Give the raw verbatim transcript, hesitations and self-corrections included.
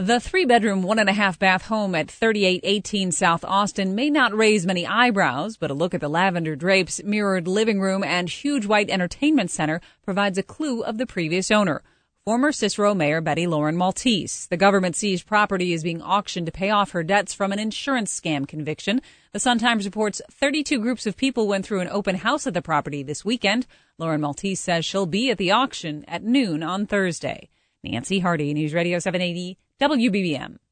The three-bedroom, one-and-a-half-bath home at thirty-eight eighteen South Austin may not raise many eyebrows, but a look at the lavender drapes, mirrored living room, and huge white entertainment center provides a clue of the previous owner, former Cicero Mayor Betty Lauren Maltese. The government-seized property is being auctioned to pay off her debts from an insurance scam conviction. The Sun-Times reports thirty-two groups of people went through an open house at the property this weekend. Lauren Maltese says she'll be at the auction at noon on Thursday. Nancy Hardy, News Radio seven eighty W B B M.